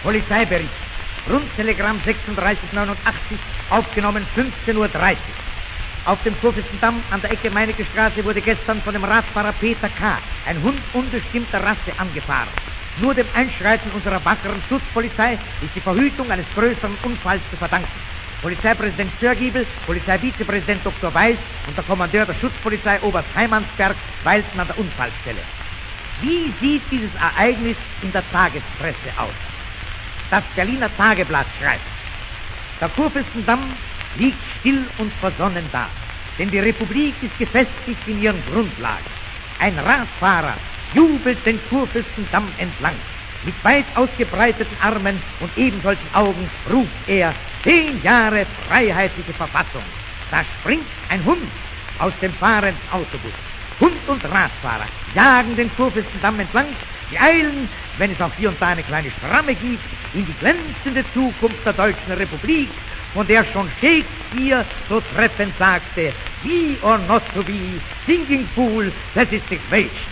Polizeibericht. Grundtelegramm 3689, aufgenommen 15:30 Uhr. Auf dem Kurfürstendamm an der Ecke Meinecke Straße wurde gestern von dem Radfahrer Peter K. ein Hund unbestimmter Rasse angefahren. Nur dem Einschreiten unserer wackeren Schutzpolizei ist die Verhütung eines größeren Unfalls zu verdanken. Polizeipräsident Störgiebel, Polizeivizepräsident Dr. Weiß und der Kommandeur der Schutzpolizei Oberst Heimansberg weilten an der Unfallstelle. Wie sieht dieses Ereignis in der Tagespresse aus? Das Berliner Tageblatt schreibt: Der Kurfürstendamm liegt still und versonnen da, denn die Republik ist gefestigt in ihren Grundlagen. Ein Radfahrer jubelt den Kurfürstendamm entlang. Mit weit ausgebreiteten Armen und ebensolchen Augen ruft er: 10 Jahre freiheitliche Verfassung. Da springt ein Hund aus dem fahrenden Autobus. Hund und Radfahrer jagen den Kurfürstendamm entlang. Sie eilen, wenn es auch hier und da eine kleine Schramme gibt, in die glänzende Zukunft der Deutschen Republik, von der schon Shakespeare so treffend sagte: Be or not to be, singing fool, that is the question.